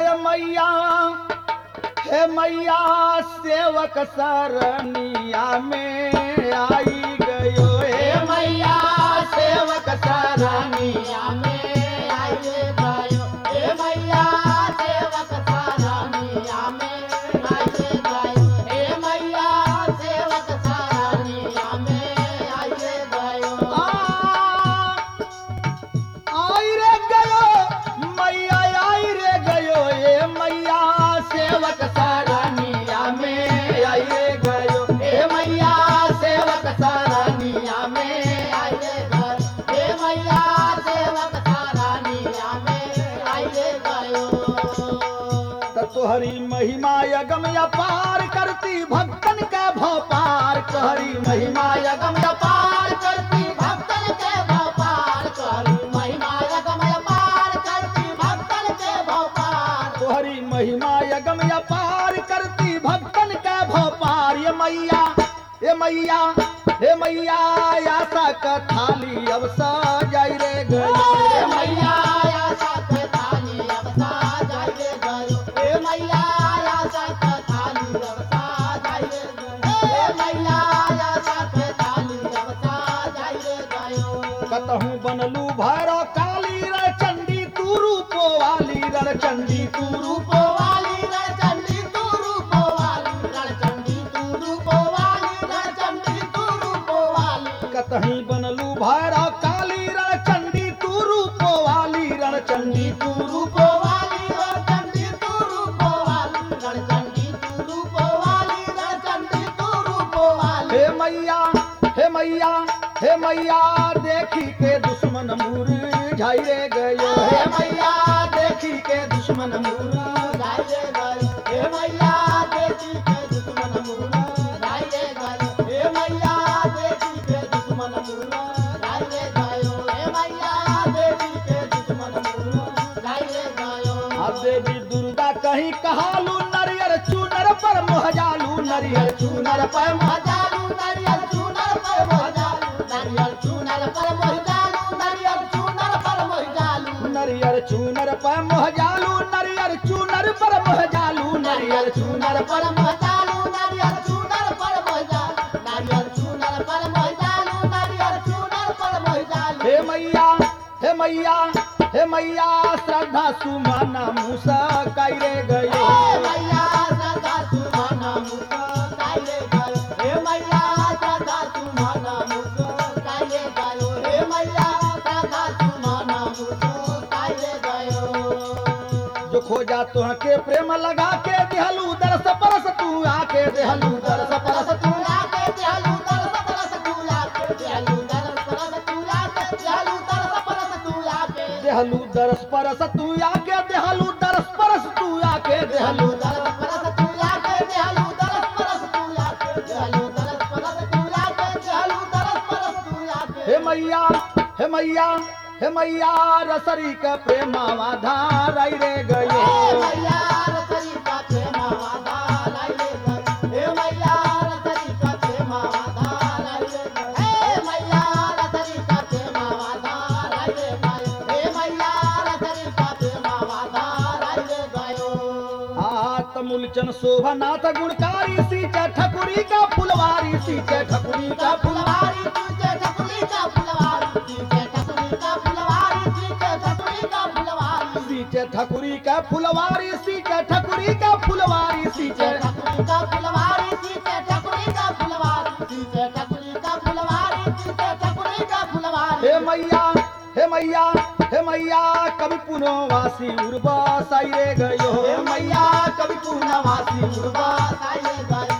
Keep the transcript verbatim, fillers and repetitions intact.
मैया हे मैया सेवक सरनिया में आई गयो हे मैया सेवक सरनिया में आई गयो हे मैया सेवक सरनिया में आई गयो हे मैया सेवक सरनिया में आई गयो आई रे गयो मैया आई रे गयो हे मैया सेवक सरनिया में आई रे गयो हे मैया सेवक सरनिया में आई रे गयो हे मैया सेवक सरनिया में आई रे गयो त तोहरी महिमा अगम अपार करती भक्तन के भव पार तोहरी महिमा अगम अपार करती भक्तन के भव पार तोहरी महिमा अगम अपार करती भक्तन के भव पार तोहरी महिमा अगम अपार करती भक्तन के भव पार ये मैया ये मैया हे मैया आशा का थाली अब सजाई रे गयो हे मैया आशा का थाली अब सजाई रे गयो हे मैया आशा का थाली अब सजाई रे गयो हे मैया आशा का थाली अब सजाई रे गयो कतहूं बनलू भैरव काली रे चंडी तू रूपो वाली रे चंडी तू रूपो वाली रे चंडी तू रूपो वाली रे चंडी तू रूपो वाली रे चंडी तू रूपो वाली कतहीं बनलू भैरव काली रण चंडी तू रूपो वाली रण चंडी तू रूपो वाली रण चंडी तू रूपो वाली रण चंडी तू रूपो वाली रण चंडी तू रूपो वाली हे मैया हे मैया हे मैया देखी के दुश्मन मूर झाई रे गयो हे मैया देखी के दुश्मन मूर झाई रे गयो हे मैया देखी के दुश्मन मूर झाई रे गयो हे मैया देखी के दुश्मन मूर झाई रे गयो हे मैया देखी के दुश्मन मूर झाई रे गयो आ देवी दुर्गा कहीं कहालू नरियर चूनर पर मोहजालू नरियर चूनर पर मोहजालू नरियर चूनर पर मोहजालू नरियर चूनर पर मोहजालू नरियर चूनर पर मोहजालू नरियर चूनर पर मोहजालू नरियर चूनर पर मोहजालू नरियर चूनर पर मोहजालू नरियर चूनर पर मोहजालू नरियर चूनर पर मोहजालू नरियर चूनर पर मोहजालू हे मैया हे मैया हे मैया श्रद्धा सुमना मूसा काई रे गयो हे मैया श्रद्धा सुमना मूसा काई रे गयो हे मैया श्रद्धा सुमना मूसा काई रे गयो हे मैया श्रद्धा सुमना मूसा काई रे गयो जो खोजा तुहके प्रेम लगा के दिहलू दरस परस तू आके दिहलू दरस परस तू आके दिहलू दरस परस तू आके दिहलू दरस परस तू आके दिहलू दरस परस तू आके दिहलू दरस परस तू आके दिहलू दरस परस तू आके दिहलू दरस परस तू आके दिहलू दरस परस तू आके दिहलू दरस परस तू आके दिहलू दरस परस तू आके हे मैया हे मैया हे मैया रसरी का प्रेमावा धार आई रे गयो हे मैया रसरी का प्रेमावा धार आई रे गयो हे मैया रसरी का प्रेमावा धार आई रे गयो हे मैया रसरी का प्रेमावा धार आई रे गयो हे मैया रसरी का प्रेमावा धार आई रे गयो हाथ मूलचन शोभनाथ गुणकारी सीचे ठकुरी का फुलवारी सीचे ठकुरी का फुलवारी सीचे ठकुरी का फुलवारी सीचे ठकुरी का फुलवारी सीचे ठकुरी का फुलवारी सीचे ठकुरी का फुलवारी सीचे ठकुरी का फुलवारी सीचे ठकुरी का फुलवारी सीचे ठकुरी का फुलवारी सीचे ठकुरी का फुलवारी सीचे ठकुरी का फुलवारी हे मैया हे मैया हे मैया कभी पुनवासी उर्वा साई रे गयो हे मैया कभी पुनवासी उर्वा साई रे गयो